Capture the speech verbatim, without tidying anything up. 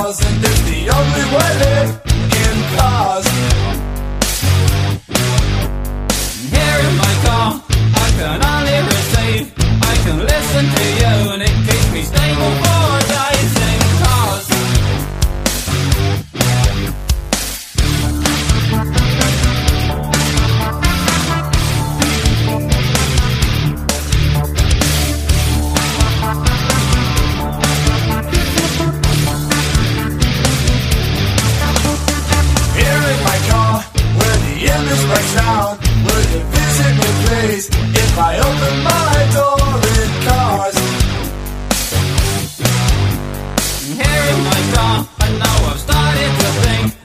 cars, and it's the only way in cars. Here in my car, I can only receive. I can listen to you and it keeps me stable for days in cars. Here in my car, where the endless breaks down, will you visit me please, if I open my door in cars? Here in my car, I know I've started to think